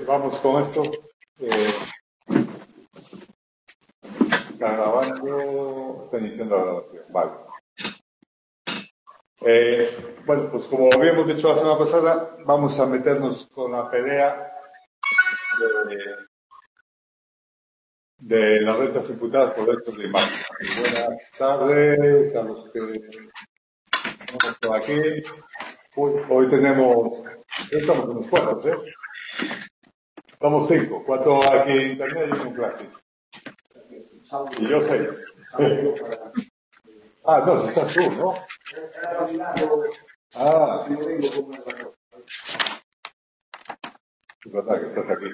vamos con esto. Grabando, está iniciando la grabación. Vale. Bueno, pues como habíamos dicho la semana pasada, vamos a meternos con la pelea de las rentas imputadas por derechos de imagen. Buenas tardes a los que estamos por aquí. Hoy estamos unos cuantos, Estamos 5, 4 aquí en internet y uno en clase. Y yo 6. No, si estás tú, ¿no? Es verdad que estás aquí.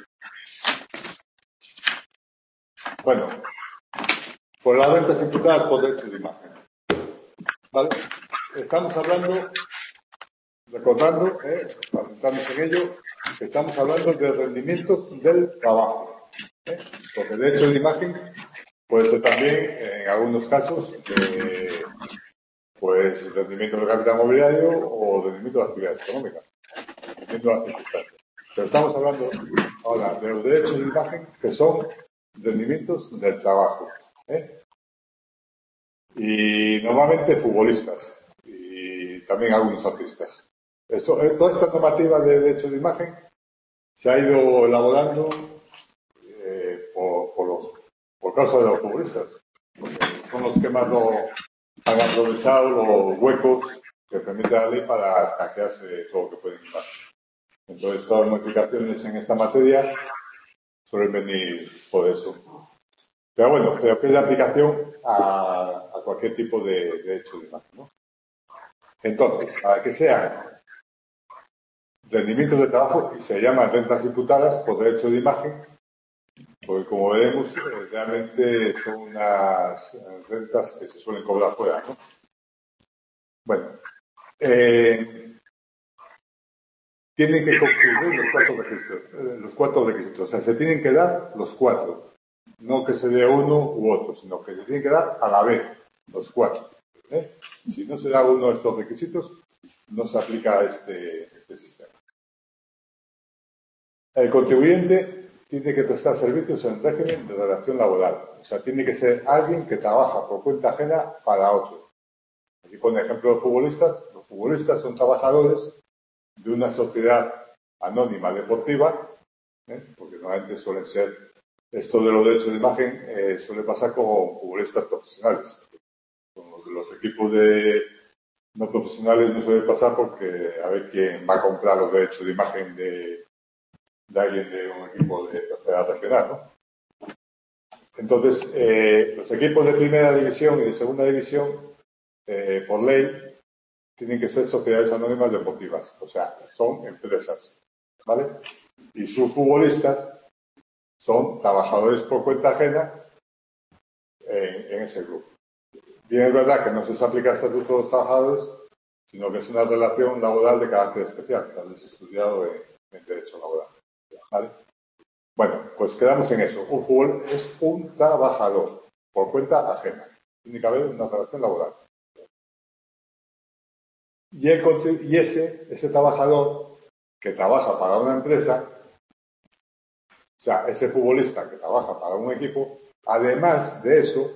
Bueno, por las rentas imputadas por derechos de imagen. ¿Vale? Estamos hablando, recordando, centrarnos en ello, que estamos hablando de rendimientos del trabajo. Porque el derecho de imagen puede ser también, en algunos casos, pues rendimiento del capital mobiliario o rendimiento de actividades económicas, dependiendo de las circunstancias. Pero estamos hablando ahora de los derechos de imagen que son rendimientos del trabajo. Y normalmente futbolistas y también algunos artistas. Toda esta normativa de derechos de imagen se ha ido elaborando por causa de los futbolistas, porque son los que más han aprovechado los huecos que permite la ley para escaquearse todo lo que pueden quitar. Entonces, todas las modificaciones en esta materia suelen venir por eso. Pero bueno, que es de aplicación a cualquier tipo de derecho de imagen, ¿no? Entonces, para que sean rendimientos de trabajo, y se llaman rentas imputadas por derecho de imagen, porque como veremos, realmente son unas rentas que se suelen cobrar fuera, ¿no? Bueno, tienen que concurrir los cuatro requisitos. O sea, se tienen que dar los cuatro. No que se dé uno u otro, sino que se tienen que dar a la vez, los cuatro. Si no se da uno de estos requisitos, no se aplica este sistema. El contribuyente tiene que prestar servicios en régimen de relación laboral. O sea, tiene que ser alguien que trabaja por cuenta ajena para otro. Aquí pone ejemplo de futbolistas. Los futbolistas son trabajadores de una sociedad anónima deportiva, porque normalmente suelen ser, esto de los derechos de imagen suele pasar con futbolistas profesionales. Con los equipos no profesionales no suele pasar porque a ver quién va a comprar los derechos de imagen de alguien de un equipo de tercera regional, ¿no? Entonces, los equipos de primera división y de segunda división, por ley, tienen que ser sociedades anónimas deportivas, o sea, son empresas, ¿vale? Y sus futbolistas son trabajadores por cuenta ajena en ese grupo. Bien, es verdad que no se aplica el estatuto de los trabajadores, sino que es una relación laboral de carácter especial, que habéis estudiado en derecho laboral, ¿vale? Bueno, pues quedamos en eso. Un futbolista es un trabajador por cuenta ajena. Tiene que haber una relación laboral. Y ese trabajador que trabaja para una empresa, o sea, ese futbolista que trabaja para un equipo, además de eso,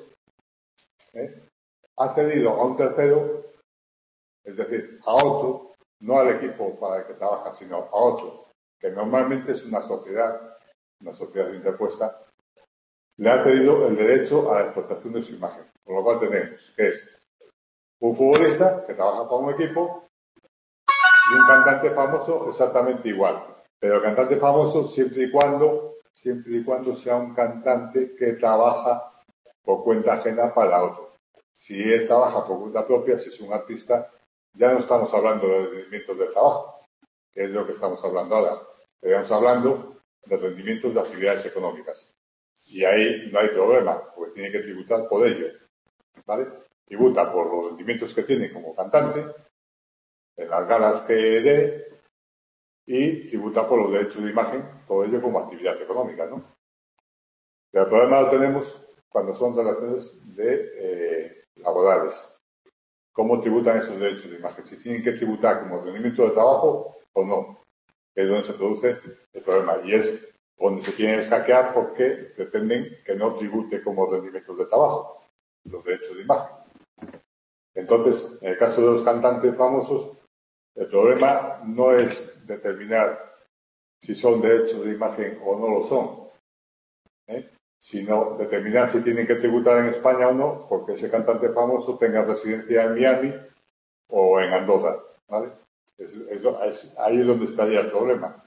ha cedido a un tercero, es decir, a otro, no al equipo para el que trabaja, sino a otro, que normalmente es una sociedad interpuesta, le ha cedido el derecho a la explotación de su imagen. Con lo cual tenemos que es un futbolista que trabaja para un equipo y un cantante famoso exactamente igual. Pero el cantante famoso siempre y cuando sea un cantante que trabaja por cuenta ajena para otro. Si él trabaja por cuenta propia, si es un artista, ya no estamos hablando de rendimientos de trabajo, que es lo que estamos hablando ahora. Estamos hablando de rendimientos de actividades económicas. Y ahí no hay problema, porque tiene que tributar por ello, ¿vale? Tributa por los rendimientos que tiene como cantante, en las galas que dé, y tributa por los derechos de imagen, todo ello como actividad económica, ¿no? Pero el problema lo tenemos cuando son relaciones laborales. ¿Cómo tributan esos derechos de imagen? Si tienen que tributar como rendimiento de trabajo o no. que es donde se produce el problema. Y es donde se quieren hackear porque pretenden que no tribute como rendimientos de trabajo los derechos de imagen. Entonces, en el caso de los cantantes famosos, el problema no es determinar si son derechos de imagen o no lo son, sino determinar si tienen que tributar en España o no, porque ese cantante famoso tenga residencia en Miami o en Andorra, ¿vale? Ahí es donde estaría el problema.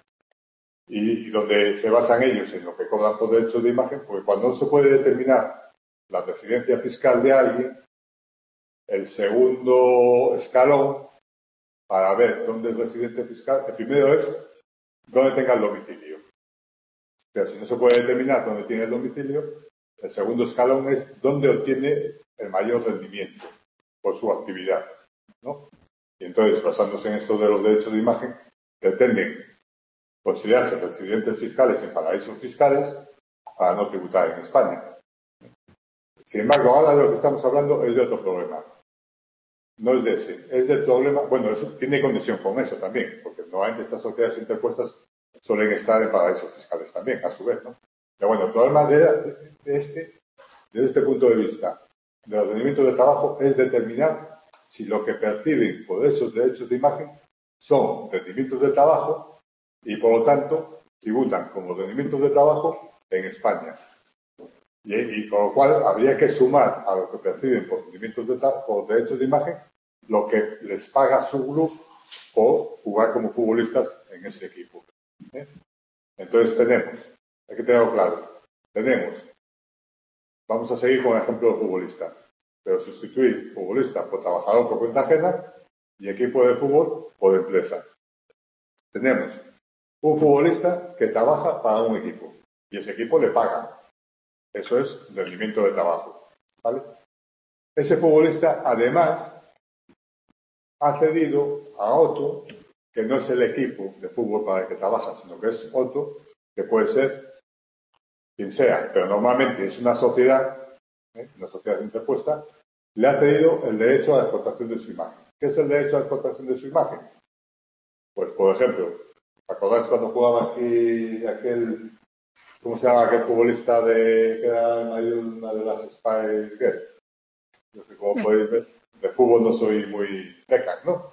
Y donde se basan ellos en lo que cobran por derechos de imagen, porque cuando no se puede determinar la residencia fiscal de alguien, el segundo escalón para ver dónde es residente fiscal, el primero es dónde tenga el domicilio. Pero si no se puede determinar dónde tiene el domicilio, el segundo escalón es dónde obtiene el mayor rendimiento por su actividad, ¿no? Y entonces, basándose en esto de los derechos de imagen, pretenden considerarse residentes fiscales en paraísos fiscales para no tributar en España. Sin embargo, ahora de lo que estamos hablando es de otro problema. No es de ese, es del problema, bueno, eso tiene conexión con eso también, porque normalmente estas sociedades interpuestas suelen estar en paraísos fiscales también, a su vez, ¿no? Pero bueno, el problema desde este punto de vista de los rendimientos de trabajo es determinar si lo que perciben por esos derechos de imagen son rendimientos de trabajo y por lo tanto tributan como rendimientos de trabajo en España. Y con lo cual habría que sumar a lo que perciben por rendimientos de por derechos de imagen lo que les paga su club por jugar como futbolistas en ese equipo. Entonces hay que tenerlo claro, vamos a seguir con el ejemplo de futbolista, pero sustituir futbolista por trabajador por cuenta ajena y equipo de fútbol por empresa. Tenemos un futbolista que trabaja para un equipo y ese equipo le paga. Eso es rendimiento de trabajo, ¿vale? Ese futbolista, además, ha cedido a otro que no es el equipo de fútbol para el que trabaja, sino que es otro que puede ser quien sea, pero normalmente es una sociedad interpuesta, le ha cedido el derecho a la explotación de su imagen. ¿Qué es el derecho a la explotación de su imagen? Pues, por ejemplo, ¿acordáis cuando jugaba aquí aquel... ¿Cómo se llama aquel futbolista que era una de las Spy Girls? No sé cómo podéis ver. De fútbol no soy muy Beckham, ¿no?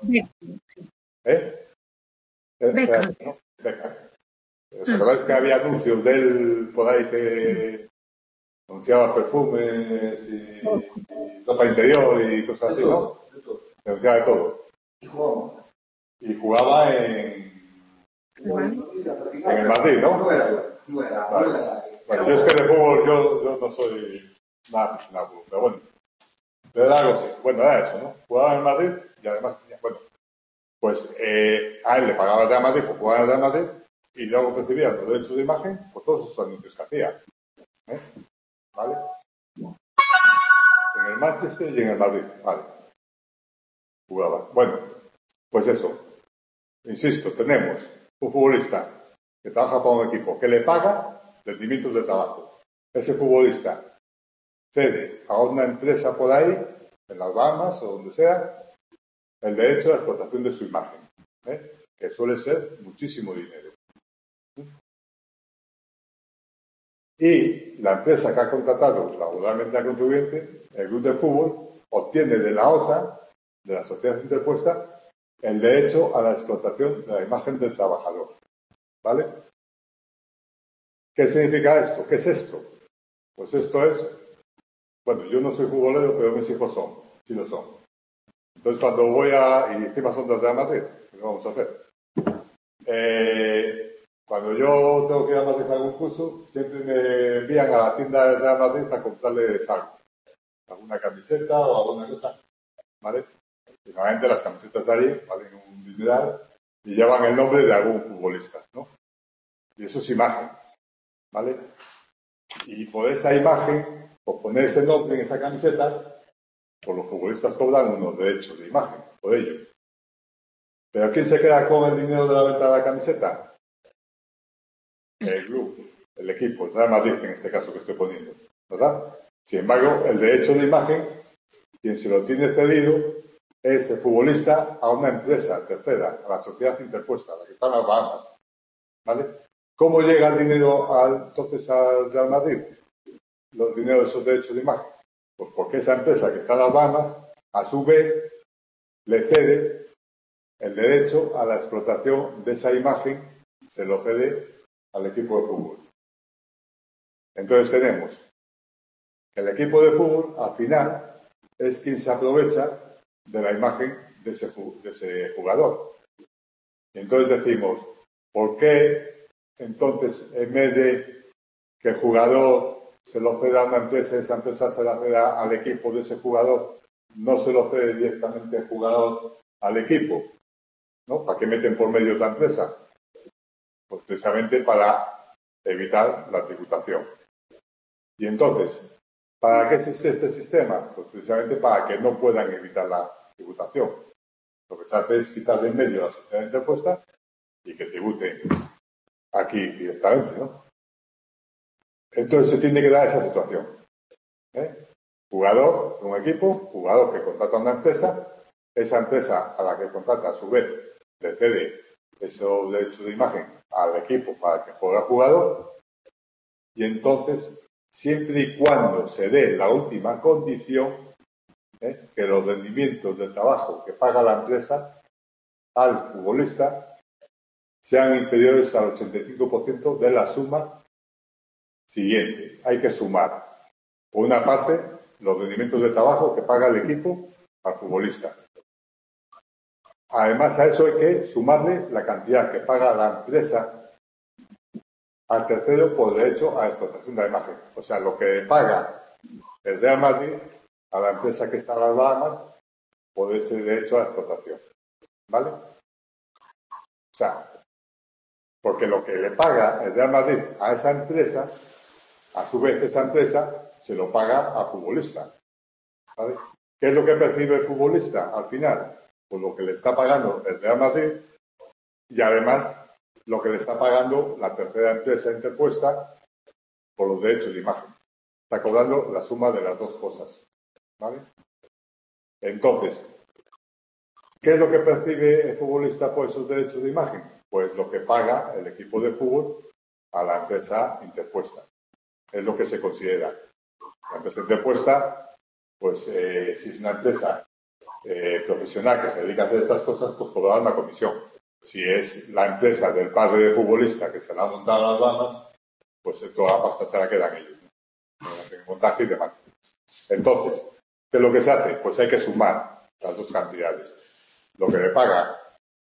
Beckham, ¿no? Beckham. ¿Os acordáis que había anuncios de él por ahí que anunciaba perfumes y ropa interior y cosas así, ¿no? Anunciaba de todo. Y jugaba en el Madrid, ¿no? Vale. Bueno, yo es que de fútbol yo no soy nada aficionado, pero bueno. Pero era algo así. Bueno, era eso, ¿no? Jugaba en Madrid y además tenía, bueno, pues a él le pagaba el Real Madrid por jugar en el Real Madrid y luego recibía los derechos de imagen por todos esos anuncios que hacía. ¿Vale? En el Manchester y en el Madrid, vale. Jugaba. Bueno, pues eso. Insisto, tenemos un futbolista que trabaja para un equipo que le paga rendimientos de trabajo. Ese futbolista cede a una empresa por ahí, en las Bahamas o donde sea, el derecho a la explotación de su imagen, que suele ser muchísimo dinero. Y la empresa que ha contratado laboralmente al contribuyente, el club de fútbol, obtiene de la otra, de la sociedad interpuesta, el derecho a la explotación de la imagen del trabajador. ¿Vale? ¿Qué significa esto? ¿Qué es esto? Pues esto es, bueno, yo no soy futbolero, pero mis hijos son, sí lo son. Entonces cuando y encima son del Real Madrid, ¿qué vamos a hacer? Cuando yo tengo que ir a Madrid a algún curso, siempre me envían a la tienda del Real Madrid a comprarles algo. Alguna camiseta o alguna cosa, ¿vale? Y normalmente las camisetas de allí valen un dineral y llevan el nombre de algún futbolista, ¿no? Y eso es imagen, ¿vale? Y por esa imagen, por poner ese nombre en esa camiseta, pues los futbolistas cobran unos derechos de imagen, por ello. ¿Pero quién se queda con el dinero de la venta de la camiseta? El club, el equipo, el Real Madrid en este caso que estoy poniendo, ¿verdad? Sin embargo, el derecho de imagen, quien se lo tiene cedido, es el futbolista a una empresa tercera, a la sociedad interpuesta, la que está en las Bahamas, ¿vale? ¿Cómo llega el dinero entonces al Real Madrid? Los dineros de esos derechos de imagen. Pues porque esa empresa que está en las Bahamas, a su vez, le cede el derecho a la explotación de esa imagen, se lo cede al equipo de fútbol. Entonces tenemos que el equipo de fútbol, al final, es quien se aprovecha de la imagen de ese jugador. Y entonces decimos, ¿por qué entonces en vez de que el jugador se lo ceda a una empresa y esa empresa se la ceda al equipo de ese jugador, no se lo cede directamente el jugador al equipo? ¿No? ¿Para qué meten por medio otra empresa? Pues precisamente para evitar la tributación. Y entonces, ¿para qué existe este sistema? Pues precisamente para que no puedan evitar la tributación. Lo que se hace es quitar de en medio la sociedad interpuesta y que tribute aquí directamente, ¿no? Entonces se tiene que dar esa situación. Jugador de un equipo, jugador que contrata a una empresa, esa empresa a la que contrata a su vez le cede esos derechos de imagen al equipo para que juegue el jugador, y entonces, siempre y cuando se dé la última condición, que los rendimientos de trabajo que paga la empresa al futbolista sean inferiores al 85% de la suma siguiente. Hay que sumar, por una parte, los rendimientos de trabajo que paga el equipo al futbolista. Además, a eso hay que sumarle la cantidad que paga la empresa al tercero por derecho a la explotación de la imagen. O sea, lo que le paga el Real Madrid a la empresa que está en las Bahamas por ese derecho a la explotación. ¿Vale? O sea, porque lo que le paga el Real Madrid a esa empresa, a su vez esa empresa se lo paga al futbolista. ¿Vale? ¿Qué es lo que percibe el futbolista al final? Pues lo que le está pagando el Real Madrid y además lo que le está pagando la tercera empresa interpuesta por los derechos de imagen. Está cobrando la suma de las dos cosas. ¿Vale? Entonces, ¿qué es lo que percibe el futbolista por esos derechos de imagen? Pues lo que paga el equipo de fútbol a la empresa interpuesta. Es lo que se considera. La empresa interpuesta, pues si es una empresa profesional que se dedica a hacer estas cosas, pues cobrará una comisión. Si es la empresa del padre del futbolista que se la ha montado a las Bahamas, pues toda la pasta se la quedan ellos, ¿no? En montaje y demás. Entonces, ¿qué es lo que se hace? Pues hay que sumar las dos cantidades. Lo que le paga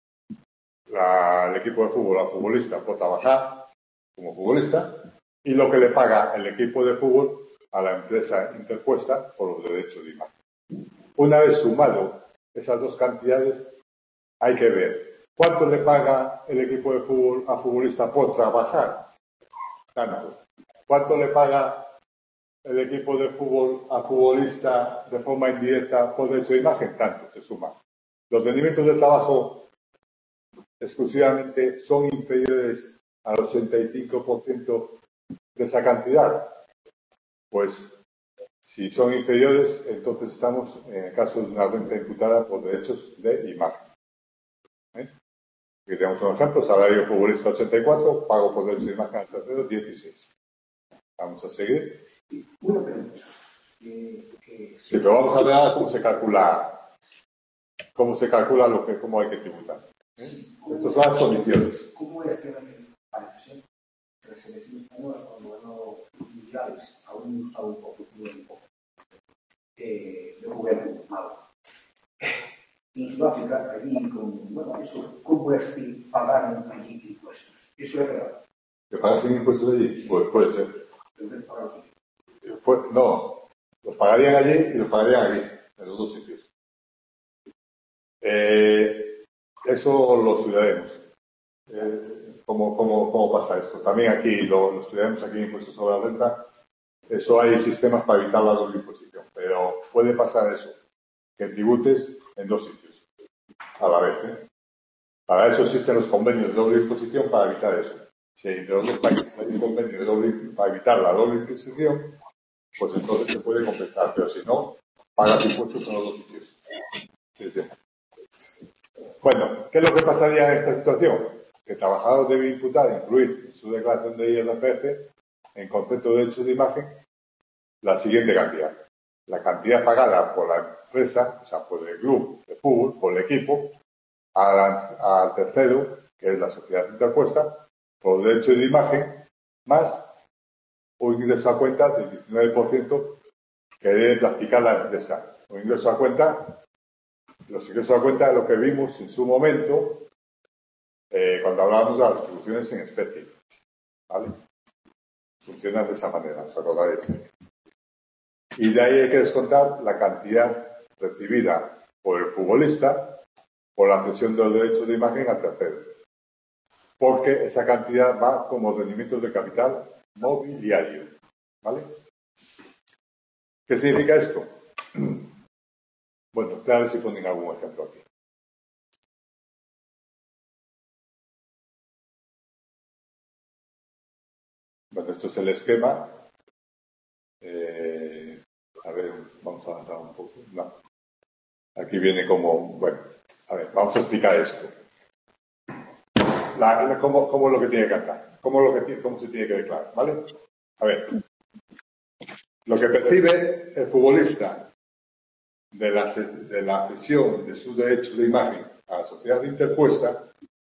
el equipo de fútbol al futbolista por trabajar como futbolista y lo que le paga el equipo de fútbol a la empresa interpuesta por los derechos de imagen. Una vez sumado esas dos cantidades, hay que ver cuánto le paga el equipo de fútbol al futbolista por trabajar. Tanto. ¿Cuánto le paga el equipo de fútbol al futbolista de forma indirecta por derecho de imagen? Tanto, se suma. Los rendimientos de trabajo exclusivamente son inferiores al 85% de esa cantidad. Pues si son inferiores, entonces estamos en el caso de una renta imputada por derechos de imagen. Aquí tenemos un ejemplo: salario futbolista 84, pago por derechos de imagen al tercero 16. Vamos a seguir. Una pregunta. Sí, pero vamos a ver ahora cómo se calcula cómo hay que tributar. Sí, Estas son las condiciones. ¿Cómo es que parece ser que la selección española, cuando ganó mundiales, aún no estaba un poco, de juguete malo? En Sudáfrica, allí, ¿cómo es que pagaron allí impuestos? ¿Eso es real? ¿Que pagan sin impuestos allí? Pues puede ser. Pues, no, los pagarían allí y los pagarían aquí, en los dos sitios. Eso lo estudiaremos. ¿Cómo pasa esto? También aquí lo estudiaremos aquí en impuestos sobre la renta. Eso hay sistemas para evitar la doble imposición, pero puede pasar eso, que tributes en dos sitios a la vez. Para eso existen los convenios de doble imposición, para evitar eso. Si entre los dos países hay un convenio para evitar la doble imposición, pues entonces se puede compensar, pero si no, pagas impuestos en los dos sitios. Sí. Bueno, ¿qué es lo que pasaría en esta situación? que el trabajador debe incluir en su declaración de IRPF, en concepto de derechos de imagen, la siguiente cantidad. La cantidad pagada por la empresa, o sea, por el club de fútbol, por el equipo, al tercero, que es la sociedad interpuesta, por derechos de imagen, más un ingreso a cuenta del 19% que debe practicar la empresa. Un ingreso a cuenta, los ingresos a cuenta es lo que vimos en su momento cuando hablábamos de las retribuciones en especie. ¿Vale? Funcionan de esa manera, ¿os acordáis? Y de ahí hay que descontar la cantidad recibida por el futbolista por la cesión de los derechos de imagen al tercero. Porque esa cantidad va como rendimientos de capital mobiliario. ¿Vale? ¿Qué significa esto? Bueno, claro, si ponen algún ejemplo aquí. Bueno, esto es el esquema. A ver, vamos a avanzar un poco. No. Aquí viene como, bueno, a ver, vamos a explicar esto. Cómo es lo que tiene que cantar, cómo se tiene que declarar, ¿vale? A ver, lo que percibe el futbolista de la cesión de su derecho de imagen a la sociedad interpuesta,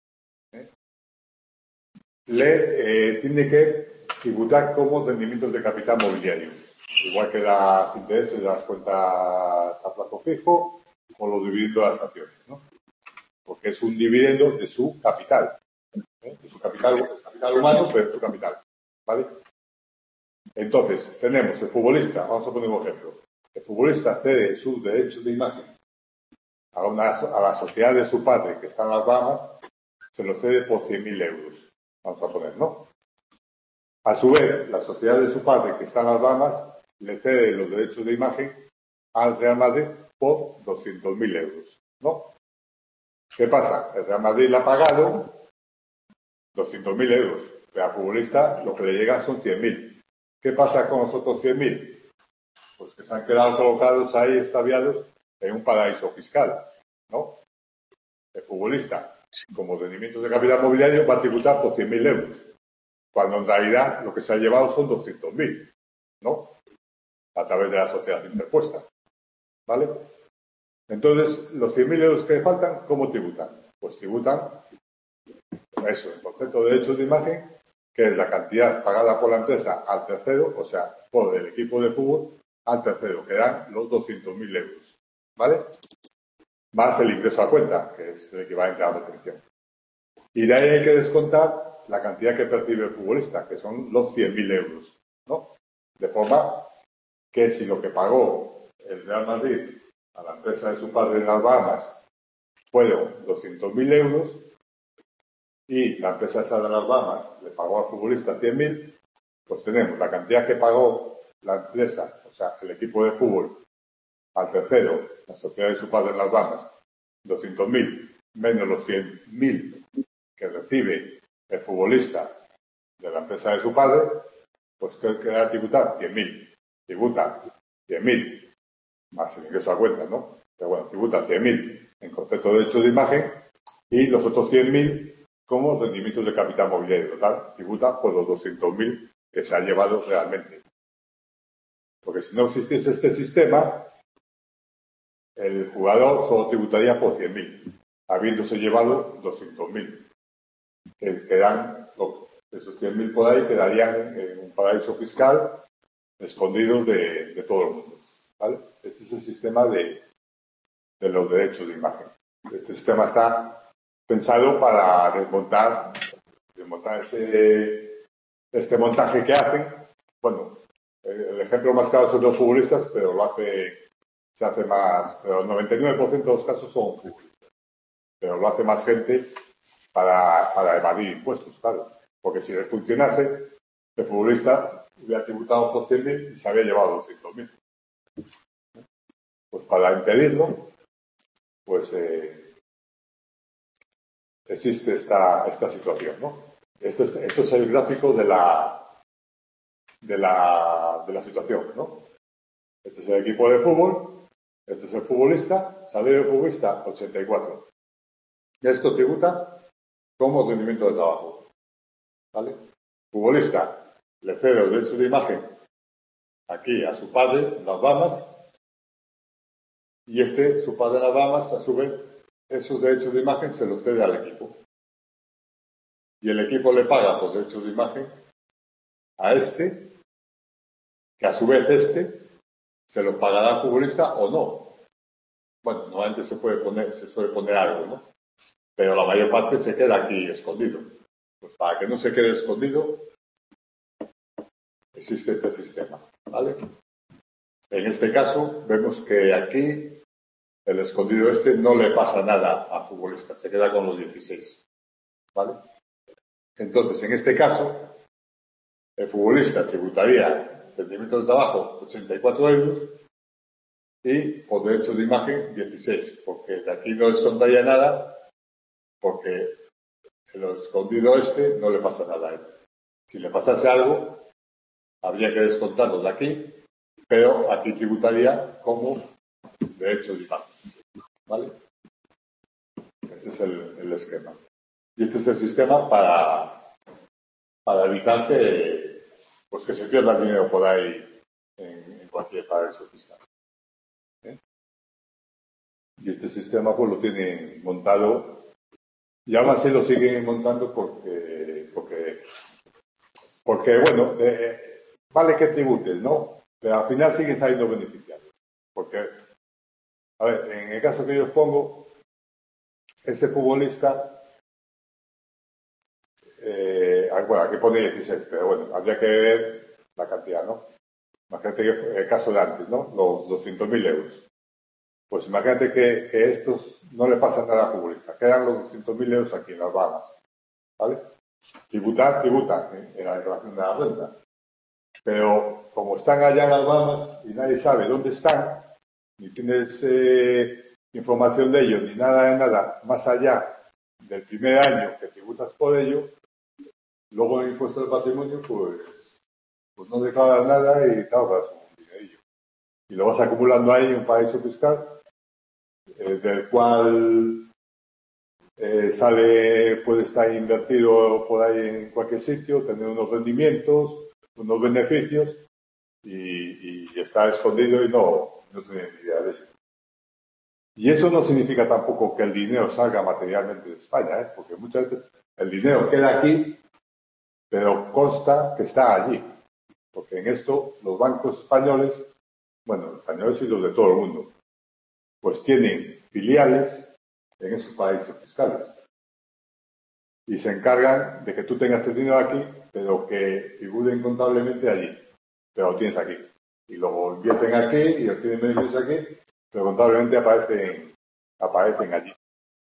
le tiene que tributar como rendimientos de capital mobiliario, igual que los intereses de las cuentas a plazo fijo o los dividendos de las acciones, ¿no? Porque es un dividendo de su capital, de su capital humano, pero de su capital, ¿vale? Entonces, tenemos el futbolista, vamos a poner un ejemplo. El futbolista cede sus derechos de imagen a la sociedad de su padre, que está en las Bahamas, se los cede por 100.000 euros. Vamos a poner, ¿no? A su vez, la sociedad de su padre, que está en las Bahamas, le cede los derechos de imagen al Real Madrid por 200.000 euros, ¿no? ¿Qué pasa? El Real Madrid le ha pagado 200.000 euros, pero al futbolista lo que le llega son 100.000. ¿Qué pasa con los otros 100.000? Pues que se han quedado colocados ahí, estabiados, en un paraíso fiscal, ¿no? El futbolista, como rendimientos de capital mobiliario, va a tributar por 100.000 euros, cuando en realidad lo que se ha llevado son 200.000, ¿no? A través de la sociedad interpuesta, ¿vale? Entonces, los 100.000 euros que le faltan, ¿cómo tributan? Pues tributan, eso, el concepto de derechos de imagen, que es la cantidad pagada por la empresa al tercero, o sea, por el equipo de fútbol al tercero, que dan los 200.000 euros, ¿vale? Más el ingreso a cuenta, que es el equivalente a la retención. Y de ahí hay que descontar la cantidad que percibe el futbolista, que son los 100.000 euros, ¿no? De forma que si lo que pagó el Real Madrid a la empresa de su padre en las Bahamas fueron 200.000 euros y la empresa esa de las Bahamas le pagó al futbolista 100.000, pues tenemos la cantidad que pagó la empresa, o sea, el equipo de fútbol, al tercero, la sociedad de su padre en las Bahamas, 200.000, menos los 100.000 que recibe el futbolista de la empresa de su padre, pues ¿qué queda tributar? 100.000. Tributa 100.000, más el ingreso a cuenta, ¿no? Pero bueno, tributa 100.000 en concepto de derecho de imagen y los otros 100.000 como rendimientos de capital mobiliario total, tributa por los 200.000 que se ha llevado realmente. Porque si no existiese este sistema, el jugador solo tributaría por 100.000, habiéndose llevado 200.000. Que quedan, esos 100.000 por ahí quedarían en un paraíso fiscal escondidos de todo el mundo, ¿vale? Este es el sistema de los derechos de imagen. Este sistema está pensado para desmontar este montaje que hacen. Bueno, el ejemplo más claro son los futbolistas, pero se hace más, pero el 99% de los casos son futbolistas, pero lo hace más gente para evadir impuestos, claro, porque si les funcionase, el futbolista hubiera tributado por 100.000 y se había llevado 200.000. Pues para impedirlo, pues existe esta situación, ¿no? Esto es el gráfico de la situación, ¿no? Este es el equipo de fútbol, este es el futbolista, salario de futbolista 84. Y esto tributa como rendimiento de trabajo. ¿Vale? Futbolista le cede los derechos de imagen aquí a su padre en las Bahamas y su padre en las Bahamas, a su vez, esos derechos de imagen se los cede al equipo. Y el equipo le paga por derechos de imagen a que a su vez se los pagará al futbolista o no. Bueno, normalmente se suele poner algo, ¿no? Pero la mayor parte se queda aquí escondido. Pues para que no se quede escondido, existe este sistema, ¿vale? En este caso, vemos que aquí el escondido no le pasa nada al futbolista, se queda con los 16, ¿vale? Entonces, en este caso, el futbolista tributaría rendimiento de trabajo 84 euros y por derechos de imagen 16, porque de aquí no descontaría nada, porque el escondido no le pasa nada a él. Si le pasase algo, habría que descontarlo de aquí, pero aquí tributaría como derecho de imagen, ¿vale? Este es el esquema. Y este es el sistema para evitar que se pierda el dinero por ahí en cualquier paraíso fiscal. ¿Eh? Y este sistema pues lo tienen montado y aún así lo siguen montando porque bueno, vale que tributes, ¿no? Pero al final siguen saliendo beneficiados. Porque, a ver, en el caso que yo os pongo, ese futbolista, bueno, aquí pone 16, pero bueno, habría que ver la cantidad, ¿no? Imagínate que el caso de antes, ¿no? Los 200.000 euros. Pues imagínate que estos no le pasan nada al futbolista. Quedan los 200.000 euros aquí en las Bahamas, ¿vale? Tributan en la declaración de la renta. Pero como están allá en las Bahamas y nadie sabe dónde están, ni tienes información de ellos, ni nada de nada, más allá del primer año que tributas por ello, luego en el impuesto de patrimonio, pues no declaras nada y te ahorras un dinerillo. Y lo vas acumulando ahí en un paraíso fiscal, del cual puede estar invertido por ahí en cualquier sitio, tener unos rendimientos, unos beneficios, y está escondido y no tiene ni idea de ello. Y eso no significa tampoco que el dinero salga materialmente de España, porque muchas veces el dinero queda aquí, pero consta que está allí. Porque en esto los bancos españoles, bueno, los españoles y los de todo el mundo, pues tienen filiales en esos paraísos fiscales. Y se encargan de que tú tengas el dinero aquí, pero que figuren contablemente allí. Pero lo tienes aquí. Y luego invierten aquí y obtienen beneficios aquí, pero contablemente aparecen allí.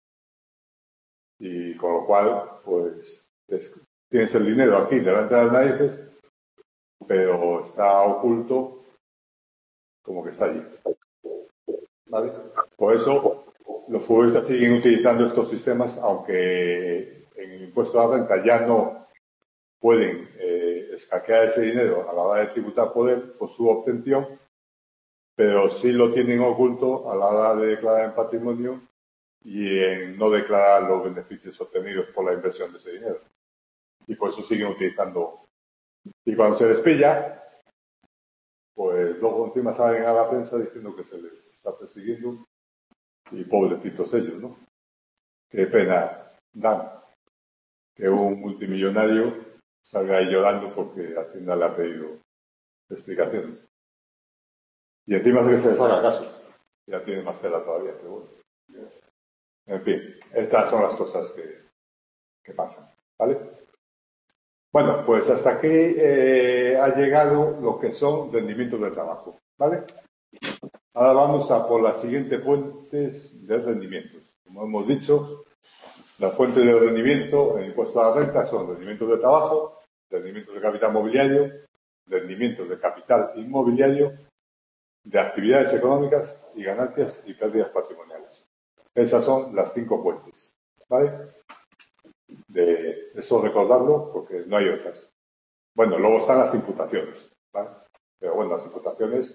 Y con lo cual, pues, tienes el dinero aquí delante de las narices, pero está oculto como que está allí. ¿Vale? Por eso, los futbolistas siguen utilizando estos sistemas, aunque en el impuesto a la renta ya no pueden escaquear ese dinero a la hora de tributar por su obtención, pero sí lo tienen oculto a la hora de declarar en patrimonio y en no declarar los beneficios obtenidos por la inversión de ese dinero. Y por eso siguen utilizando. Y cuando se les pilla, pues luego encima salen a la prensa diciendo que se les está persiguiendo y pobrecitos ellos, ¿no? Qué pena dan que un multimillonario salga ahí llorando porque Hacienda le ha pedido explicaciones. Y encima de que se les haga caso. Ya tiene más tela todavía, pero bueno. En fin, estas son las cosas que pasan, ¿vale? Bueno, pues hasta aquí ha llegado lo que son rendimientos de trabajo, ¿vale? Ahora vamos a por las siguientes fuentes de rendimientos. Como hemos dicho, las fuentes de rendimiento en el impuesto a la renta son rendimientos de trabajo, rendimientos de capital mobiliario, rendimientos de capital inmobiliario, de actividades económicas y ganancias y pérdidas patrimoniales. Esas son las 5 fuentes, ¿vale? De eso recordarlo porque no hay otras. Bueno, luego están las imputaciones, ¿vale? Pero bueno, las imputaciones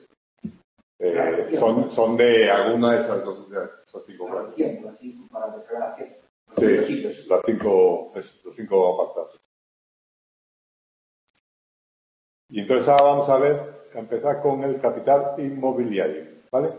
son de alguna de esas 5 fuentes. Las 5 para declaración. Sí, las 5 5 apartados. Y entonces ahora vamos a empezar con el capital inmobiliario, ¿vale?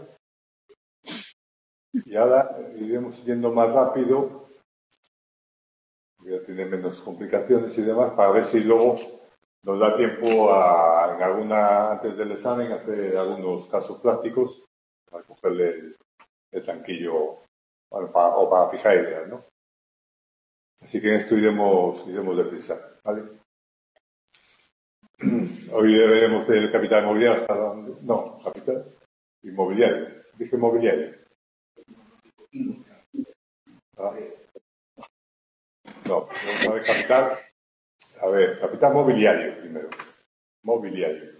Y ahora iremos yendo más rápido, ya tiene menos complicaciones y demás, para ver si luego nos da tiempo antes del examen, hacer algunos casos prácticos, para cogerle el tranquillo o para fijar ideas, ¿no? Así que en esto iremos deprisa, ¿vale? Hoy veremos del capital inmobiliario hasta dónde. No, capital inmobiliario. Dije inmobiliario. Ah. No, vamos a ver capital. A ver, capital mobiliario primero. Mobiliario.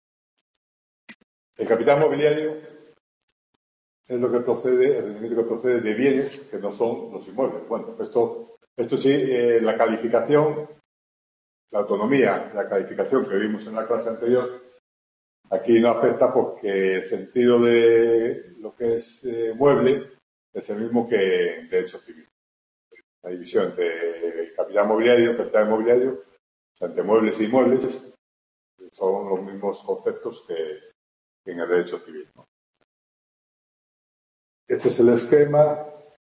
El capital mobiliario es lo que procede, el rendimiento que procede de bienes que no son los inmuebles. Bueno, esto sí, la calificación, la autonomía, la calificación que vimos en la clase anterior, aquí no afecta porque el sentido de lo que es mueble es el mismo que en derecho civil. La división entre capital inmobiliario, o sea, entre muebles e inmuebles, son los mismos conceptos que en el derecho civil, ¿no? Este es el esquema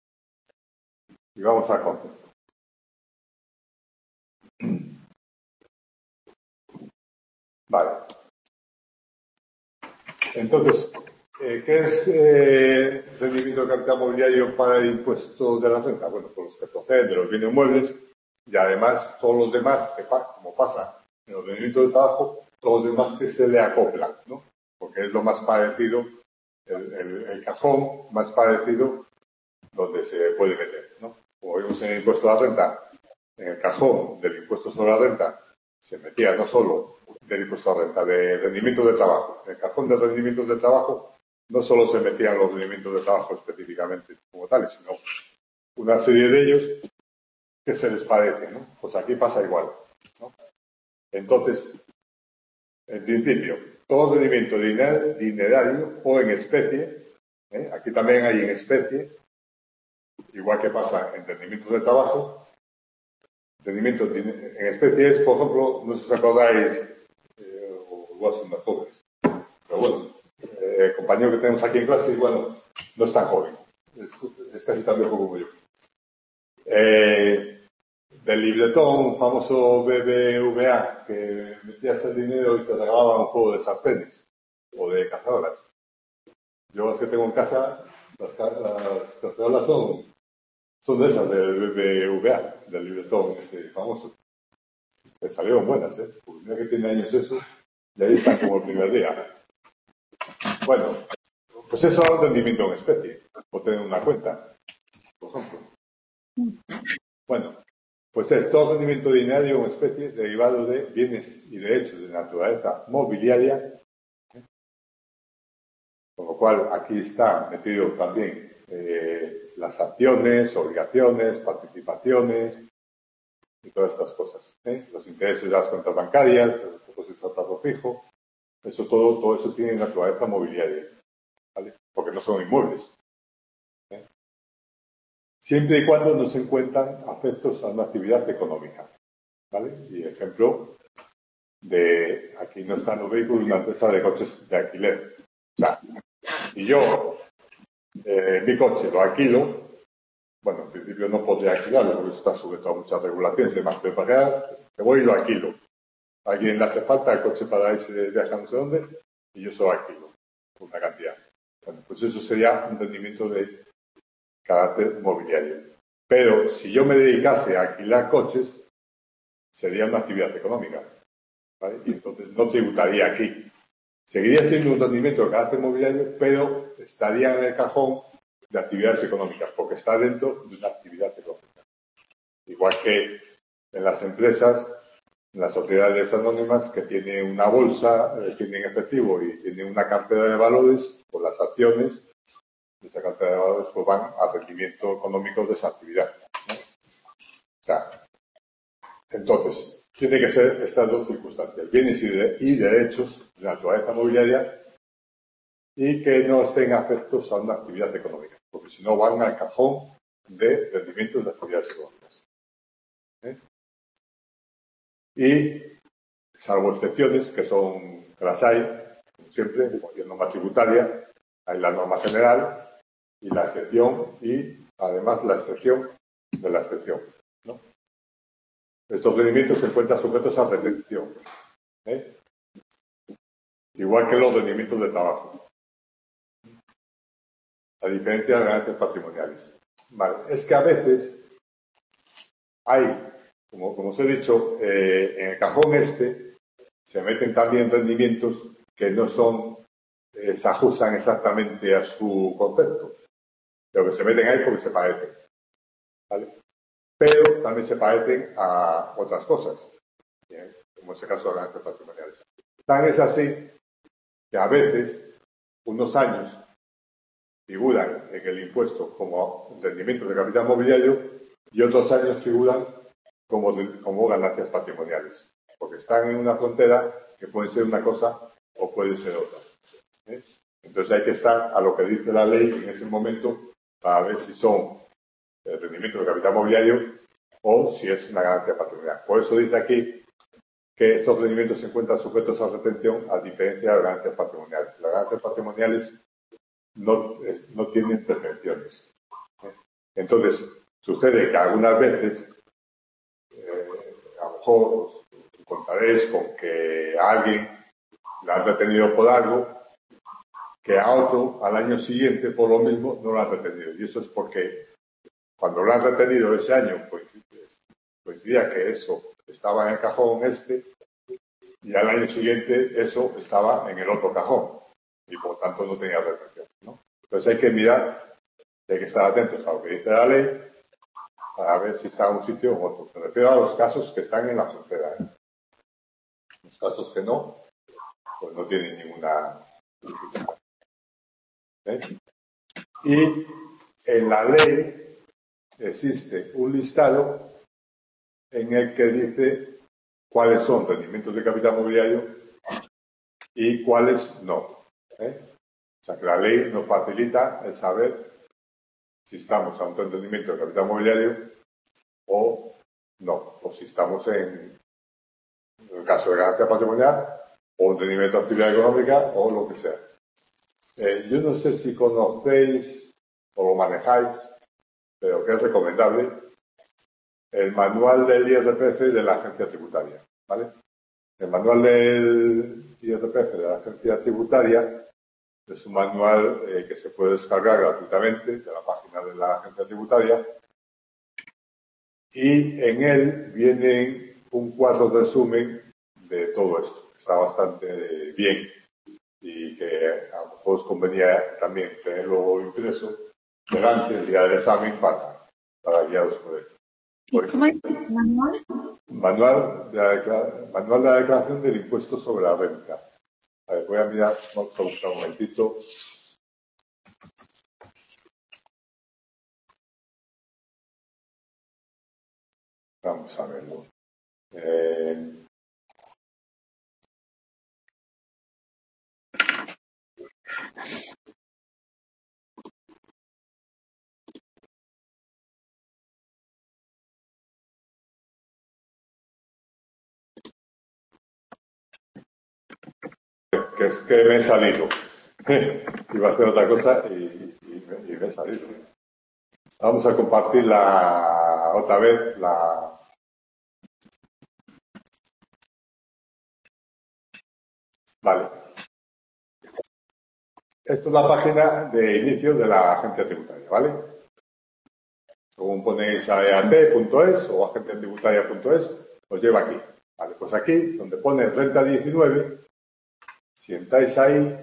y vamos al concepto. Vale. Entonces, ¿qué es rendimiento de capital mobiliario para el impuesto de la renta? Bueno, pues los que proceden de los bienes muebles y además todos los demás, como pasa en los rendimientos de trabajo, todos los demás que se le acoplan, ¿no? Porque es lo más parecido, el cajón más parecido donde se puede meter, ¿no? Como vimos en el impuesto de la renta, en el cajón del impuesto sobre la renta se metía no solo del impuesto a la renta, de rendimientos de trabajo. En el cajón de rendimientos de trabajo no solo se metían los rendimientos de trabajo específicamente como tales, sino una serie de ellos que se les parecen, ¿no? Pues aquí pasa igual, ¿no? Entonces, en principio, todo rendimiento dinerario o en especie, aquí también hay en especie, igual que pasa en rendimientos de trabajo, rendimientos en especie es, por ejemplo, no sé si os acordáis, o igual son más jóvenes, pero bueno, el compañero que tenemos aquí en clase, bueno, no es tan joven, es casi tan viejo como yo. Del libretón famoso BBVA, que metías el dinero y te regalaban un juego de sartenes o de cazadoras. Yo las que tengo en casa, las cazadoras son de esas, del BBVA, del libretón ese famoso. Me salieron buenas, porque mira que tiene años eso, y ahí están como el primer día. Bueno, pues eso es un rendimiento en especie, o tener una cuenta, por ejemplo. Bueno, pues es todo rendimiento dinerario en especie derivado de bienes y derechos de naturaleza mobiliaria, con lo cual aquí está metido también las acciones, obligaciones, participaciones y todas estas cosas. Los intereses de las cuentas bancarias, los depósitos a plazo fijo, todo eso tiene naturaleza mobiliaria, ¿vale? Porque no son inmuebles. Siempre y cuando no se encuentran afectos a una actividad económica, ¿vale? Y ejemplo de aquí no están los vehículos de una empresa de coches de alquiler. O sea, y yo mi coche lo alquilo, bueno, en principio no podría alquilarlo porque está sujeto a muchas regulaciones y demás, pero para que voy y lo alquilo. A alguien le hace falta el coche para irse de viaje a no sé dónde y yo se lo alquilo por una cantidad. Bueno, pues eso sería un rendimiento de carácter mobiliario. Pero si yo me dedicase a alquilar coches, sería una actividad económica, ¿vale? Y entonces no tributaría aquí. Seguiría siendo un rendimiento de carácter mobiliario, pero estaría en el cajón de actividades económicas, porque está dentro de una actividad económica. Igual que en las empresas, en las sociedades anónimas, que tienen una bolsa, tienen efectivo y tienen una cartera de valores, pues las acciones de esa cartera de valores pues van al rendimiento económico de esa actividad, ¿no? O sea, entonces, tiene que ser estas dos circunstancias, bienes y derechos de naturaleza mobiliaria y que no estén afectos a una actividad económica, porque si no van al cajón de rendimientos de actividades económicas. y, salvo excepciones, que las hay, como siempre, como hay norma tributaria, hay la norma general y la excepción y, además, la excepción de la excepción, ¿no? Estos rendimientos se encuentran sujetos a retención, ¿eh? Igual que los rendimientos de trabajo, a diferencia de ganancias patrimoniales. Vale. Es que a veces hay, como os he dicho, en el cajón se meten también rendimientos que no son, se ajustan exactamente a su concepto, pero que se meten ahí porque se parecen, ¿vale? Pero también se parecen a otras cosas, ¿bien? Como es el caso de ganancias patrimoniales. Tan es así que a veces, unos años, figuran en el impuesto como rendimientos de capital mobiliario y otros años figuran como ganancias patrimoniales, porque están en una frontera que puede ser una cosa o puede ser otra, ¿eh? Entonces hay que estar a lo que dice la ley en ese momento para ver si son rendimientos de capital mobiliario o si es una ganancia patrimonial. Por eso dice aquí que estos rendimientos se encuentran sujetos a retención a diferencia de las ganancias patrimoniales. Las ganancias patrimoniales no tienen retenciones. Entonces, sucede que algunas veces, a lo mejor contaréis con que a alguien le han retenido por algo, que a otro, al año siguiente, por lo mismo, no lo han retenido. Y eso es porque cuando lo han retenido ese año, pues coincidía que eso estaba en el cajón y al año siguiente eso estaba en el otro cajón y por tanto no tenía retención, ¿no? Entonces hay que mirar, hay que estar atentos a lo que dice la ley para ver si está en un sitio u otro. Me refiero a los casos que están en la frontera, ¿eh? Los casos que no, pues no tienen ninguna dificultad, ¿eh? Y en la ley existe un listado en el que dice cuáles son rendimientos de capital mobiliario y cuáles no, ¿eh? O sea que la ley nos facilita el saber si estamos a un rendimiento de capital mobiliario o no, o si estamos en el caso de ganancia patrimonial o un rendimiento de actividad económica o lo que sea. Yo no sé si conocéis o lo manejáis, pero que es recomendable, el manual del IRPF de la agencia tributaria, ¿vale? El manual del IRPF de la agencia tributaria es un manual que se puede descargar gratuitamente de la página de la agencia tributaria y en él viene un cuadro de resumen de todo esto. Está bastante bien y que a lo mejor os convenía también tenerlo impreso delante el día del examen para guiaros por él. ¿Y cómo es el manual? Manual de la declaración del impuesto sobre la renta. A ver, voy a mirar, vamos a buscar un momentito. Vamos a verlo. Que es que me he salido. Iba a hacer otra cosa y me he salido. Vamos a compartir otra vez Vale. Esto es la página de inicio de la agencia tributaria, ¿vale? Según ponéis a eat.es o agenciatributaria.es, os lleva aquí. Vale, pues aquí, donde pone renta 19, si entráis ahí,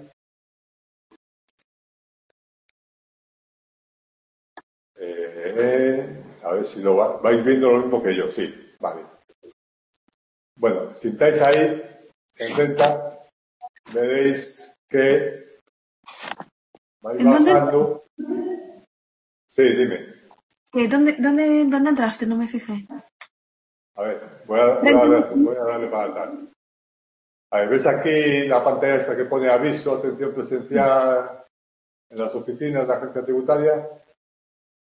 a ver si vais viendo lo mismo que yo, sí, vale. Bueno, si entráis ahí, en renta, veréis que vais bajando. Sí, dime. ¿Dónde entraste? No me fijé. A ver, voy a darle para atrás. A ver, ¿ves aquí la pantalla esta que pone aviso, atención presencial en las oficinas de la agencia tributaria?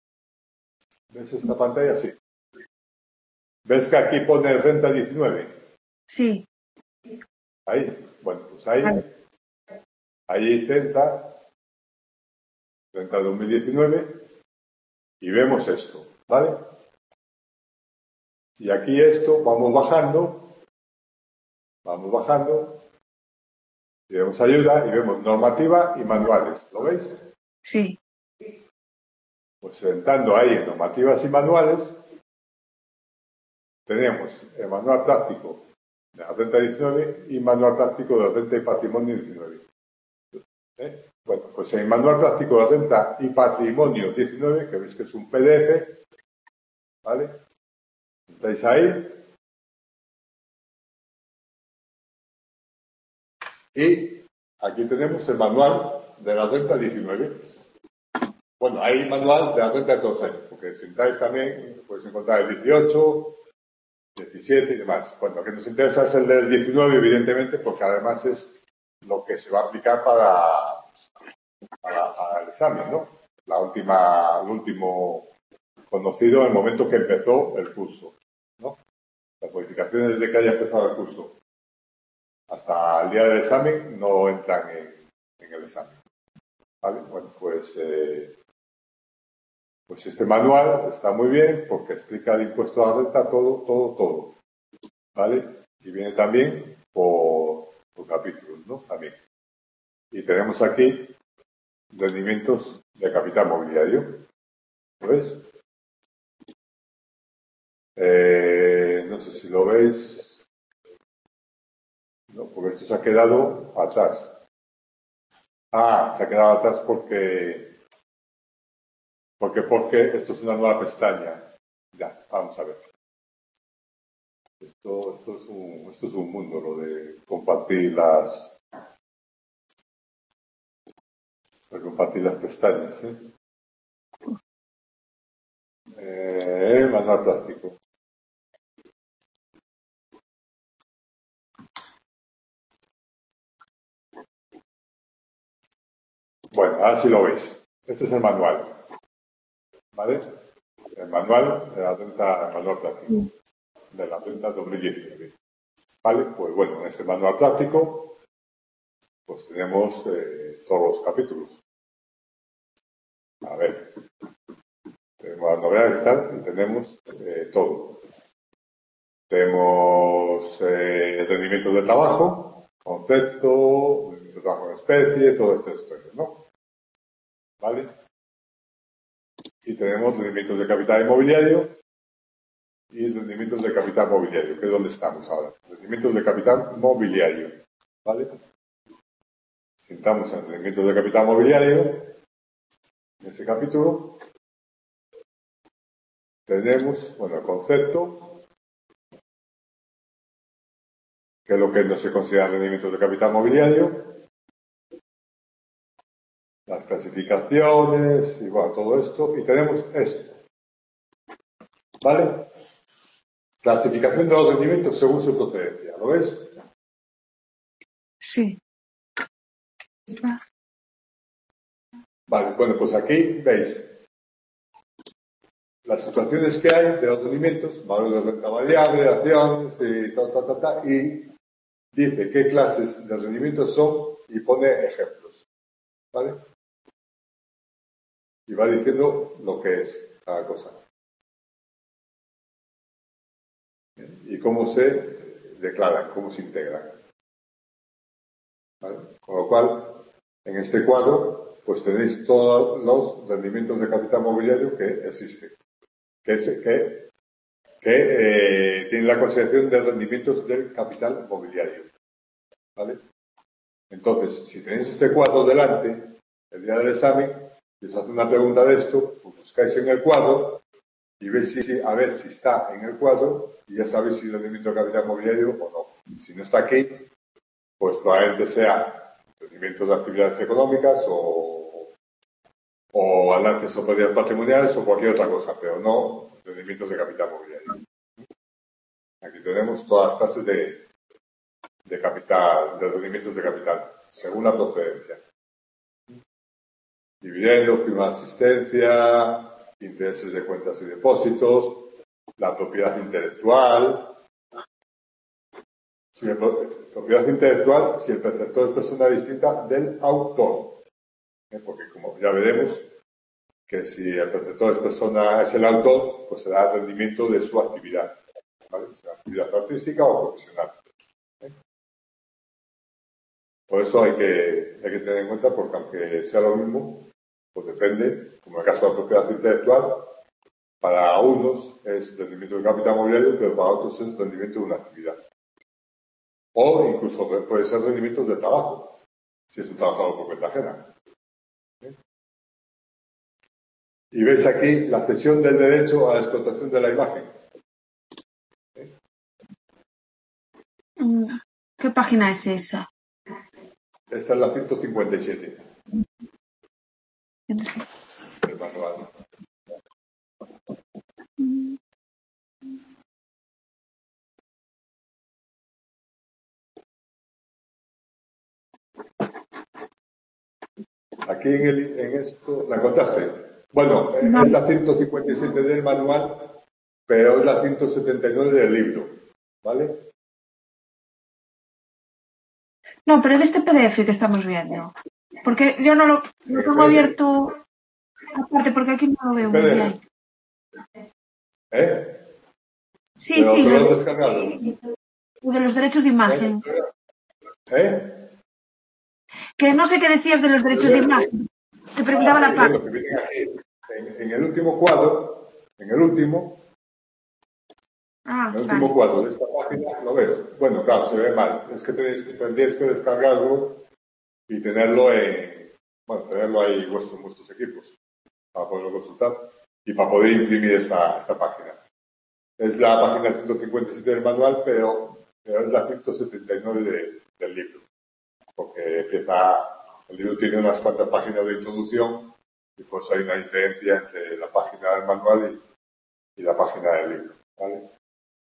¿Ves esta pantalla? Sí. ¿Ves que aquí pone renta 19? Sí, Ahí, bueno, pues ahí, vale. ahí renta 2019, y vemos esto, ¿vale? Y aquí esto, vamos bajando, y vemos ayuda, y vemos normativa y manuales, ¿lo veis? Sí, Pues entrando ahí en normativas y manuales, tenemos el manual práctico de la renta 19 y manual práctico de la renta y patrimonio 19. Bueno, pues en el manual práctico de la renta y patrimonio 19, que veis que es un PDF, ¿vale? Entráis ahí y aquí tenemos el manual de la renta 19. Bueno, hay manual de la renta de todos los años, porque si entráis también podéis encontrar el 18, 17 y demás. Bueno, lo que nos interesa es el del 19, evidentemente, porque además es lo que se va a aplicar para el examen, ¿no? El último conocido en el momento que empezó el curso, ¿no? Las modificaciones desde que haya empezado el curso hasta el día del examen no entran en el examen, ¿vale? Bueno, pues este manual está muy bien porque explica el impuesto a la renta todo, ¿vale? Y viene también por capítulos, ¿no? También. Y tenemos aquí rendimientos de capital mobiliario, ¿lo ves? No sé si lo veis, no, porque esto se ha quedado atrás. Ah, se ha quedado atrás porque esto es una nueva pestaña. Ya, vamos a ver. Esto es un mundo, lo de compartir las pestañas, manual práctico. Bueno, ahora sí lo veis. Este es el manual, ¿vale? El manual de la renta, el manual práctico de la renta 2019. ¿Vale? Pues bueno, en este manual práctico pues tenemos todos los capítulos. A ver, tenemos las novedades y tal, y tenemos todo. Tenemos rendimientos de trabajo, concepto, rendimiento de trabajo en especie, todo esto, ¿no? ¿Vale? Y tenemos rendimientos de capital inmobiliario y rendimientos de capital mobiliario, que es donde estamos ahora. Rendimientos de capital mobiliario, ¿vale? Si entramos en rendimientos de capital mobiliario, en ese capítulo, tenemos, bueno, el concepto, que es lo que no se considera rendimientos de capital mobiliario, las clasificaciones, y bueno, todo esto, y tenemos esto, ¿vale? Clasificación de los rendimientos según su procedencia, ¿lo ves? sí. Vale, bueno, pues aquí veis las situaciones que hay de los rendimientos, valores de renta variable, acciones, y y dice qué clases de rendimientos son y pone ejemplos, ¿vale? Y va diciendo lo que es cada cosa. Y cómo se declaran, cómo se integran. ¿Vale? Con lo cual, en este cuadro, pues tenéis todos los rendimientos de capital mobiliario que existen, que tienen la consideración de rendimientos del capital mobiliario. ¿Vale? Entonces, si tenéis este cuadro delante, el día del examen, y os hace una pregunta de esto, pues buscáis en el cuadro y veis a ver si está en el cuadro y ya sabéis si es rendimiento de capital mobiliario o no. Si no está aquí, pues probablemente sea rendimientos de actividades económicas o balances o pérdidas patrimoniales o cualquier otra cosa, pero no rendimientos de capital mobiliario. Aquí tenemos todas las clases de capital, de rendimientos de capital, según la procedencia. Dividendos, prima de asistencia, intereses de cuentas y depósitos, la propiedad intelectual, Si propiedad intelectual, si el preceptor es persona distinta del autor. Porque como ya veremos, que si el preceptor es el autor, pues será el rendimiento de su actividad, ¿vale? Sea actividad artística o profesional. Por eso hay que tener en cuenta, porque aunque sea lo mismo, pues depende, como en el caso de la propiedad intelectual, para unos es rendimiento de capital mobiliario, pero para otros es rendimiento de una actividad. O incluso puede ser rendimiento de trabajo, si es un trabajador por cuenta ajena. Y veis aquí la cesión del derecho a la explotación de la imagen. ¿Qué página es esa? Esta es la 157 del manual. Aquí en esto, ¿la encontraste? Bueno, No. es la 157 del manual, pero es la 179 del libro, ¿vale? No, pero de este PDF que estamos viendo. Porque yo no lo tengo abierto aparte, porque aquí no lo veo muy bien. ¿Eh? Sí, Pero sí, te lo has descargado. lo de los derechos de imagen. ¿Eh? Que no sé qué decías de los derechos de imagen. Te preguntaba la parte. Que vienen aquí, en el último cuadro, en el último Vale. cuadro de esta página, ¿lo ves? Bueno, claro, se ve mal. Es que tendríais que descargarlo y tenerlo tenerlo ahí en vuestros equipos para poderlo consultar y para poder imprimir esta página. Es la página 157 del manual, pero es la 179 del libro, porque el libro tiene unas cuantas páginas de introducción y pues hay una diferencia entre la página del manual y la página del libro, ¿vale?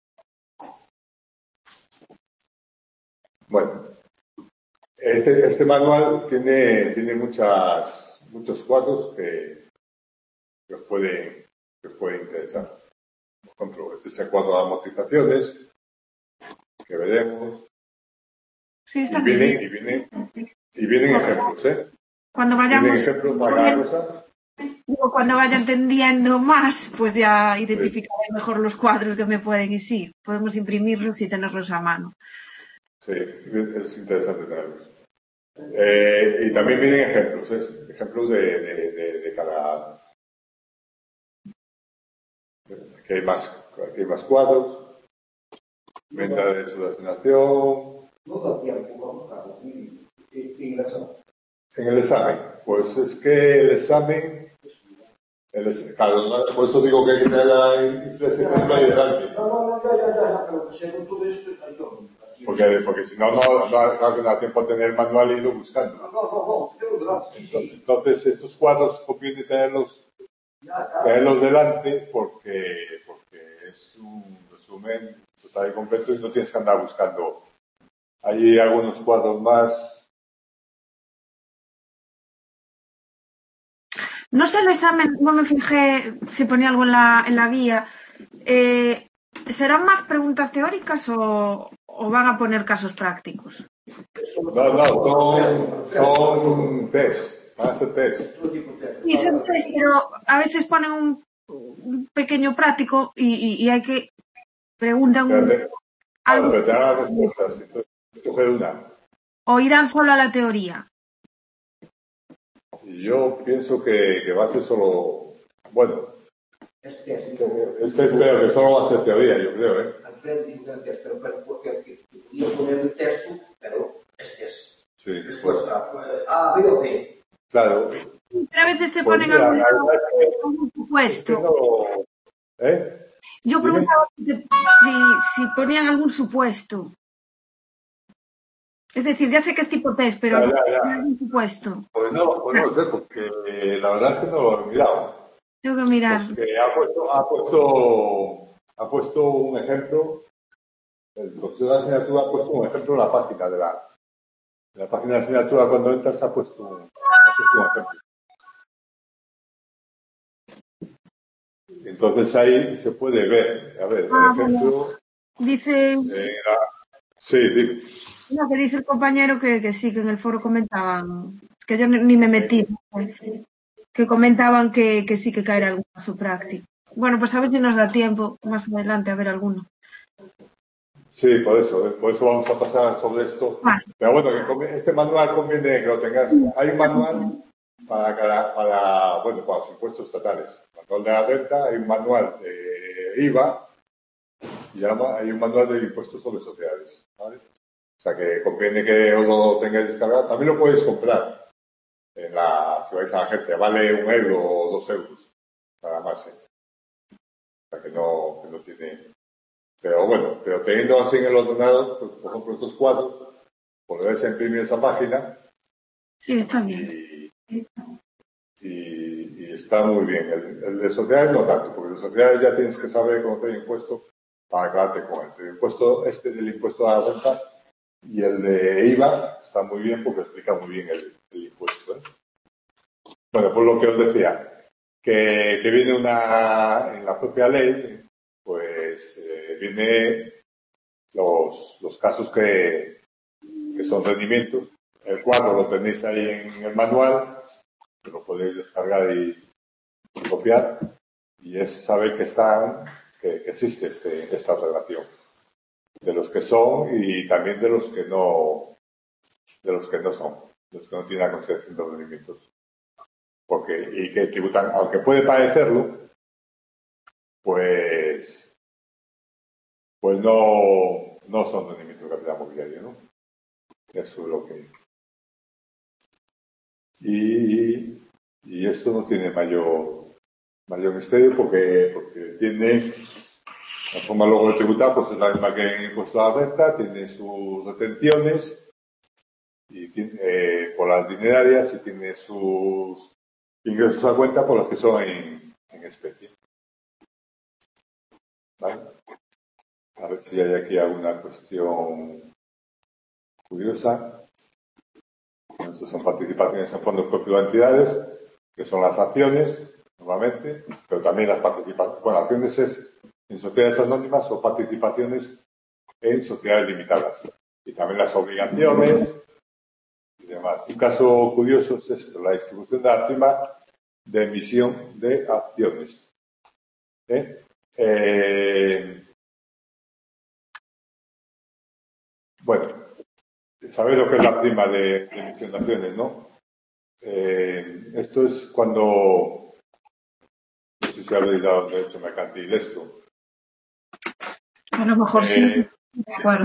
Bueno, este manual tiene muchos cuadros que os pueden interesar. Por ejemplo, este es el cuadro de amortizaciones que veremos. Sí, está Y vienen ejemplos, ¿eh? Cuando Vienen vayamos, ejemplos para cada cosa. cuando vaya entendiendo más, pues ya identificaré mejor los cuadros que me pueden y sí, podemos imprimirlos y tenerlos a mano. Sí, es interesante tenerlos. Y también vienen ejemplos, ejemplos de cada. Aquí hay más cuadros. Venta de derecho de asignación. No da tiempo, vamos a buscar En el examen, pues es que el examen. Claro, por eso digo que hay que tener la inflexión ahí delante. No, ya, pero según todo esto, yo. Porque si no, no da tiempo a tener el manual y irlo buscando. No, Entonces, estos cuadros conviene tenerlos delante porque es un resumen total y completo y no tienes que andar buscando. Hay algunos cuadros más. No sé el examen, no me fijé si ponía algo en la guía. ¿Serán más preguntas teóricas o van a poner casos prácticos? No, son test, van a ser test. Sí, son test, pero a veces ponen un pequeño práctico y hay que preguntar algo. Pero te dan las respuestas, entonces escoge una. ¿O irán solo a la teoría? Y yo pienso que va a ser solo, bueno, espero que solo va a ser teoría, yo creo, ¿eh? Alfredo dijo el test, pero porque podía poner el texto, pero es. Sí. Respuesta A, B o C. Claro. Pero a veces te ponen algún supuesto. Yo preguntaba si ponían algún supuesto. Es decir, ya sé que es tipo test, pero algún supuesto. Pues no lo sé, porque la verdad es que no lo he mirado. Tengo que mirar. Porque ha puesto un ejemplo, el profesor de asignatura ha puesto un ejemplo en la página de la página de asignatura, cuando entras ha puesto un ejemplo. Entonces ahí se puede ver, a ver, el ejemplo. Dice Sí, dime. No, que dice el compañero que sí, que en el foro comentaban, que yo ni me metí, que comentaban que sí que caerá algún caso práctico. Bueno, pues a ver si nos da tiempo más adelante a ver alguno. Sí, por eso vamos a pasar sobre esto. Vale. Pero bueno, este manual conviene que lo tengas. Hay un manual para los impuestos estatales. Manual de la renta, hay un manual de IVA y hay un manual de impuestos sobre sociedades, ¿vale? O sea que conviene que os lo tengáis descargado. También lo podéis comprar si vais a la gente, vale 1 euro o 2 euros, nada más, O sea que no tiene. Pero bueno, teniendo así en el ordenador, pues, por ejemplo, estos cuadros, podréis imprimir esa página. Sí, está bien. Y está muy bien. El de sociedades no tanto, porque de sociedades ya tienes que saber conocer el impuesto para aclararte con él. El impuesto, del impuesto a la renta y el de IVA está muy bien porque explica muy bien el impuesto, ¿eh? Bueno, pues lo que os decía, que viene en la propia ley, pues viene los casos que son rendimientos. El cuadro lo tenéis ahí en el manual, que lo podéis descargar y copiar, y es saber que existe esta relación de los que son y también de los que no son, los que no tienen la consideración de rendimientos. Y que tributan, aunque puede parecerlo, pues no son rendimientos de capital mobiliario, ¿no? Eso es lo que. Y esto no tiene mayor misterio porque tiene la forma luego de tributar, pues es la misma que en impuesto a la renta, tiene sus retenciones y por las dinerarias y tiene sus ingresos a cuenta por los que son en especie. ¿Vale? A ver si hay aquí alguna cuestión curiosa. Estos son participaciones en fondos propios de entidades, que son las acciones, normalmente, pero también las participaciones. Bueno, acciones es en sociedades anónimas o participaciones en sociedades limitadas. Y también las obligaciones y demás. Un caso curioso es esto, la distribución de la prima de emisión de acciones. Bueno, sabéis lo que es la prima de emisión de acciones, ¿no? Esto es cuando, no sé si habréis dado derecho mercantil esto. A lo mejor sí. Bueno,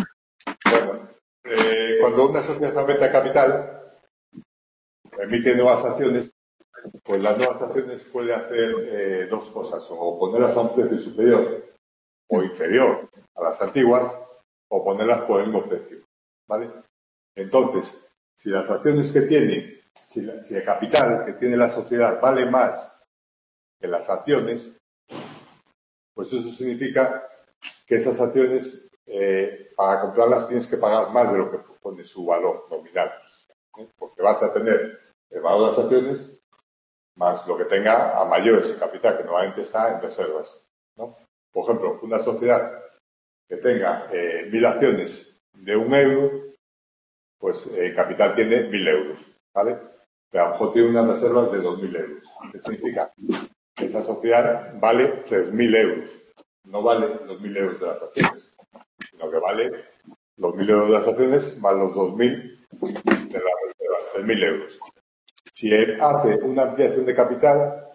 cuando una sociedad aumenta capital, emite nuevas acciones, pues las nuevas acciones puede hacer dos cosas, o ponerlas a un precio superior o inferior a las antiguas, o ponerlas por el mismo precio, ¿vale? Entonces, si las acciones que tiene, si el capital que tiene la sociedad vale más que las acciones, pues eso significa que esas acciones, para comprarlas tienes que pagar más de lo que pone su valor nominal, ¿eh? Porque vas a tener el valor de las acciones más lo que tenga a mayor ese capital, que normalmente está en reservas, ¿no? Por ejemplo, una sociedad que tenga 1.000 acciones de 1 euro, pues el capital tiene 1.000 euros, ¿vale? Pero a lo mejor tiene unas reservas de 2.000 euros. ¿Qué significa? Que esa sociedad vale 3.000 euros. No vale los 1.000 euros de las acciones, sino que vale los 1.000 euros de las acciones más los 2.000 de las reservas, 3.000 euros. Si él hace una ampliación de capital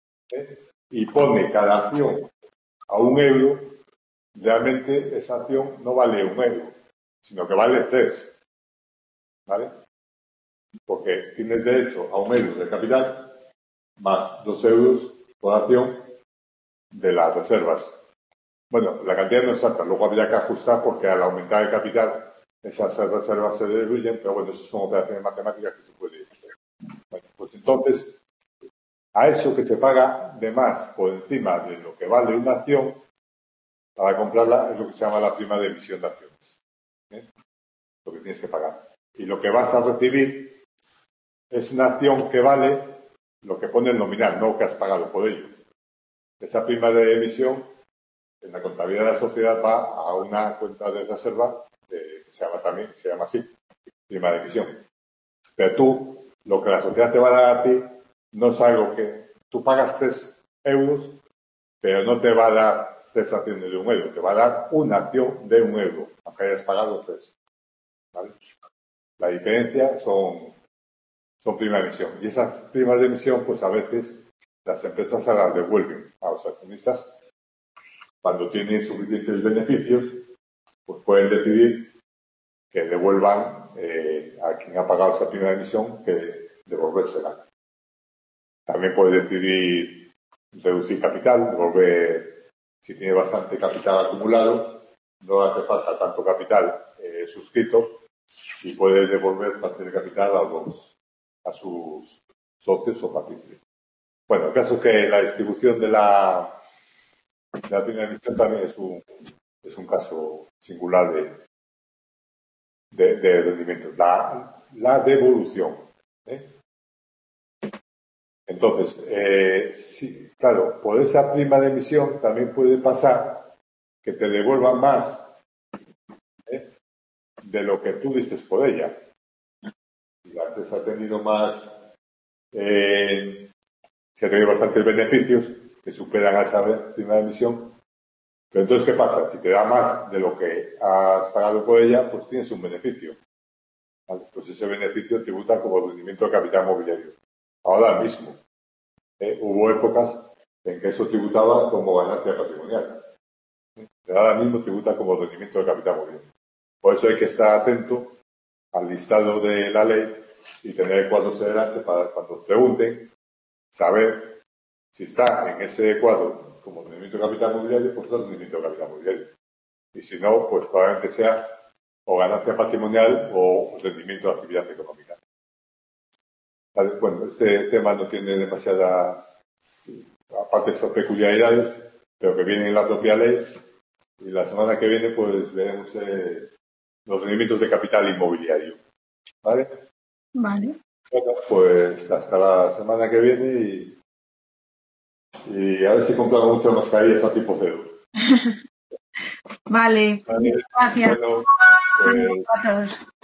y pone cada acción a 1 euro, realmente esa acción no vale 1 euro, sino que vale 3, ¿vale? Porque tienes derecho a 1 euro de capital más 2 euros por acción de las reservas. Bueno, la cantidad no es exacta, luego habría que ajustar porque al aumentar el capital esas reservas se diluyen, pero bueno, eso son operaciones matemáticas que se pueden hacer. Bueno, pues entonces, a eso que se paga de más por encima de lo que vale una acción, para comprarla es lo que se llama la prima de emisión de acciones. Lo que tienes que pagar. Y lo que vas a recibir es una acción que vale lo que pone el nominal, no lo que has pagado por ello. Esa prima de emisión en la contabilidad de la sociedad va a una cuenta de reserva que se se llama así, prima de emisión. Pero tú, lo que la sociedad te va a dar a ti, no es algo que tú pagas 3 euros, pero no te va a dar 3 acciones de 1 euro, te va a dar una acción de 1 euro, aunque hayas pagado 3. ¿Vale? La diferencia son primas de emisión. Y esas primas de emisión, pues a veces las empresas se las devuelven a los accionistas cuando tienen suficientes beneficios, pues pueden decidir que devuelvan a quien ha pagado esa prima de emisión, que devolvérsela. También puede decidir reducir capital, devolver, si tiene bastante capital acumulado, no hace falta tanto capital suscrito y puede devolver parte del capital a sus socios o partícipes. Bueno, el caso es que la distribución de la prima de emisión también es un caso singular de rendimientos. La devolución. Entonces, sí, claro, por esa prima de emisión también puede pasar que te devuelvan más de lo que tú diste por ella. Si la empresa ha tenido si ha tenido bastantes beneficios que superan a esa prima de emisión, pero entonces, ¿qué pasa? Si te da más de lo que has pagado por ella, pues tienes un beneficio. ¿Vale? Pues ese beneficio tributa como rendimiento de capital mobiliario. Ahora mismo, hubo épocas en que eso tributaba como ganancia patrimonial. Pero ahora mismo tributa como rendimiento de capital mobiliario. Por eso hay que estar atento al listado de la ley y tener cuadros delante para cuando pregunten, saber si está en ese cuadro como rendimiento de capital mobiliario, pues es rendimiento de capital mobiliario. Y si no, pues probablemente sea o ganancia patrimonial o rendimiento de actividad económica. Bueno, este tema no tiene demasiadas, aparte de estas peculiaridades, pero que viene en la propia ley. Y la semana que viene, pues veremos los rendimientos de capital inmobiliario. ¿Vale? Vale. Bueno, pues hasta la semana que viene y a ver si compramos muchas mascarillas a tipo cero. Vale. Vale. Gracias. Bueno, Saludos a todos.